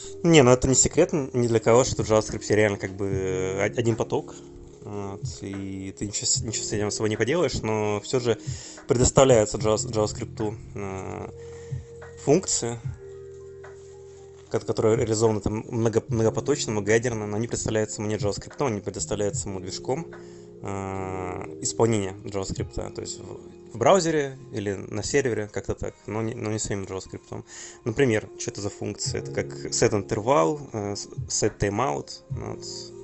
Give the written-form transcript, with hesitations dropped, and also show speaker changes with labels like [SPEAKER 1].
[SPEAKER 1] Не, ну это не секрет ни для кого, что в JavaScript реально как бы один поток. Вот, и ты ничего с этим особо не поделаешь, но все же предоставляются JavaScript функции, которые реализованы там многопоточно, многоядерно, но они представляются ему не JavaScript, они предоставляются ему движком исполнения JavaScript, то есть в браузере или на сервере, как-то так, но не самим JavaScript. Например, что это за функция? Это как set interval, set timeout, вот,